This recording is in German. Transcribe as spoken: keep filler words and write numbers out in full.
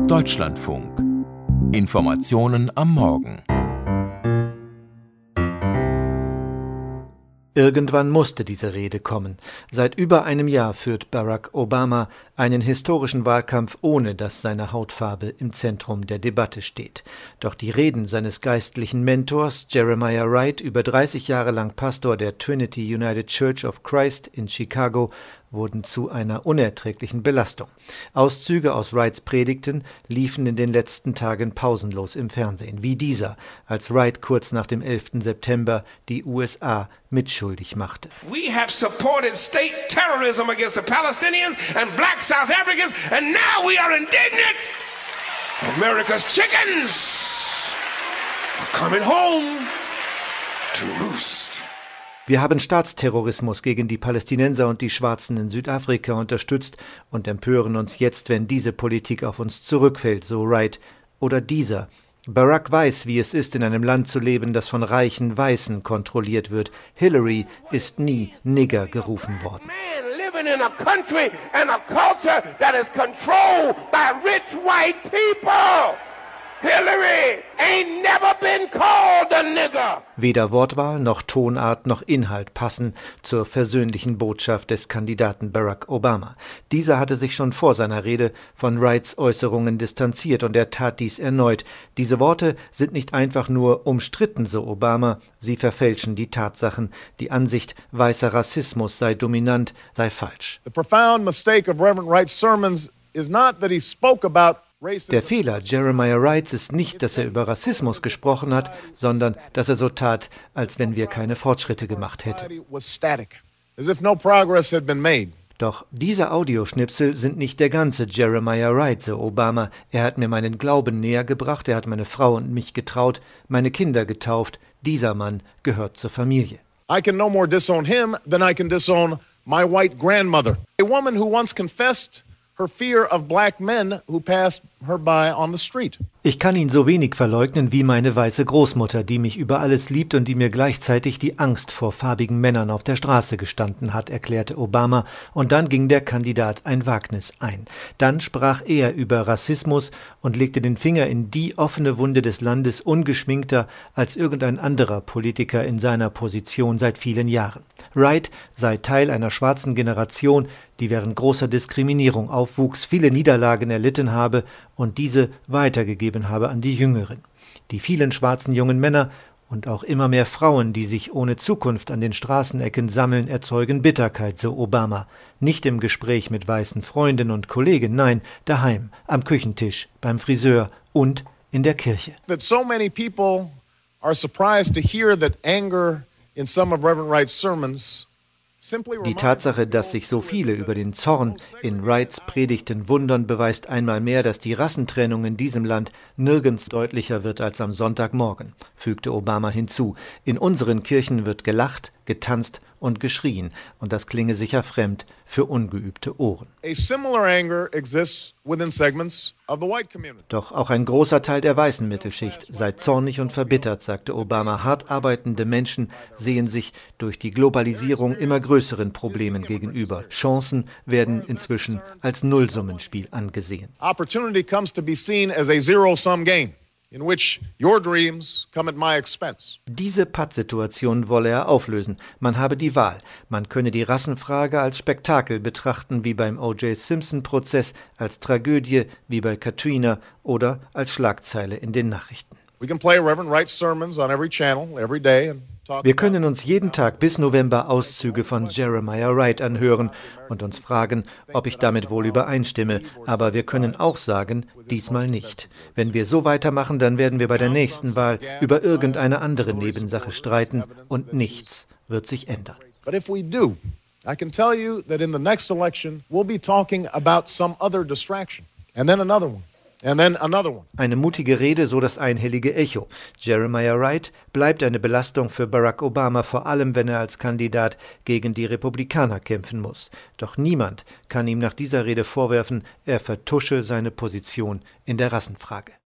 Deutschlandfunk. Informationen am Morgen. Irgendwann musste diese Rede kommen. Seit über einem Jahr führt Barack Obama einen historischen Wahlkampf, ohne dass seine Hautfarbe im Zentrum der Debatte steht. Doch die Reden seines geistlichen Mentors Jeremiah Wright, über dreißig Jahre lang Pastor der Trinity United Church of Christ in Chicago, wurden zu einer unerträglichen Belastung. Auszüge aus Wrights Predigten liefen in den letzten Tagen pausenlos im Fernsehen, wie dieser, als Wright kurz nach dem elften September die U S A mitschuldig machte. We have supported state terrorism against the Palestinians and black South Africans, and now we are indignant. America's chickens are coming home to roost. Wir haben Staatsterrorismus gegen die Palästinenser und die Schwarzen in Südafrika unterstützt und empören uns jetzt, wenn diese Politik auf uns zurückfällt, so Wright. Oder dieser. Barack weiß, wie es ist, in einem Land zu leben, das von reichen Weißen kontrolliert wird. Hillary ist nie Nigger gerufen worden. Man living in a country and a culture that is controlled by rich white people. Hillary ain't never been called a nigger. Weder Wortwahl noch Tonart noch Inhalt passen zur versöhnlichen Botschaft des Kandidaten Barack Obama. Dieser hatte sich schon vor seiner Rede von Wrights Äußerungen distanziert und er tat dies erneut. Diese Worte sind nicht einfach nur umstritten, so Obama, sie verfälschen die Tatsachen. Die Ansicht, weißer Rassismus sei dominant, sei falsch. The profound mistake of Reverend Wright's sermons is not that he spoke about. Der Fehler Jeremiah Wrights ist nicht, dass er über Rassismus gesprochen hat, sondern dass er so tat, als wenn wir keine Fortschritte gemacht hätten. Doch diese Audioschnipsel sind nicht der ganze Jeremiah Wright, so Obama. Er hat mir meinen Glauben näher gebracht, er hat meine Frau und mich getraut, meine Kinder getauft. Dieser Mann gehört zur Familie. I can no more disown him than I can disown my white grandmother. A woman who once confessed her fear of black men who passed her by on the street. Ich kann ihn so wenig verleugnen wie meine weiße Großmutter, die mich über alles liebt und die mir gleichzeitig die Angst vor farbigen Männern auf der Straße gestanden hat, erklärte Obama, und dann ging der Kandidat ein Wagnis ein. Dann sprach er über Rassismus und legte den Finger in die offene Wunde des Landes ungeschminkter als irgendein anderer Politiker in seiner Position seit vielen Jahren. Wright sei Teil einer schwarzen Generation, die während großer Diskriminierung aufwuchs, viele Niederlagen erlitten habe und diese weitergegeben habe an die Jüngeren. Die vielen schwarzen jungen Männer und auch immer mehr Frauen, die sich ohne Zukunft an den Straßenecken sammeln, erzeugen Bitterkeit, so Obama. Nicht im Gespräch mit weißen Freunden und Kollegen, nein, daheim, am Küchentisch, beim Friseur und in der Kirche. That so many people are surprised to hear that anger in some of Reverend Wright's sermons. Die Tatsache, dass sich so viele über den Zorn in Wrights Predigten wundern, beweist einmal mehr, dass die Rassentrennung in diesem Land nirgends deutlicher wird als am Sonntagmorgen, fügte Obama hinzu. In unseren Kirchen wird gelacht, getanzt und geschrien, und das klinge sicher fremd für ungeübte Ohren. A similar anger exists within segments of the white community. Doch auch ein großer Teil der weißen Mittelschicht sei zornig und verbittert, sagte Obama. Hart arbeitende Menschen sehen sich durch die Globalisierung immer größeren Problemen gegenüber. Chancen werden inzwischen als Nullsummenspiel angesehen. Opportunity comes to be seen as a zero-sum game, in which your dreams come at my expense. Diese Pattsituation wolle er auflösen. Man habe die Wahl. Man könne die Rassenfrage als Spektakel betrachten, wie beim O J Simpson-Prozess, als Tragödie, wie bei Katrina, oder als Schlagzeile in den Nachrichten. We can play Reverend Wright's sermons on every channel, every day, and Wir können uns jeden Tag bis November Auszüge von Jeremiah Wright anhören und uns fragen, ob ich damit wohl übereinstimme. Aber wir können auch sagen, diesmal nicht. Wenn wir so weitermachen, dann werden wir bei der nächsten Wahl über irgendeine andere Nebensache streiten und nichts wird sich ändern. But if we do, I can tell you that in the next election we'll be talking about some other distraction and then another one. And then another one. Eine mutige Rede, so das einhellige Echo. Jeremiah Wright bleibt eine Belastung für Barack Obama, vor allem wenn er als Kandidat gegen die Republikaner kämpfen muss. Doch niemand kann ihm nach dieser Rede vorwerfen, er vertusche seine Position in der Rassenfrage.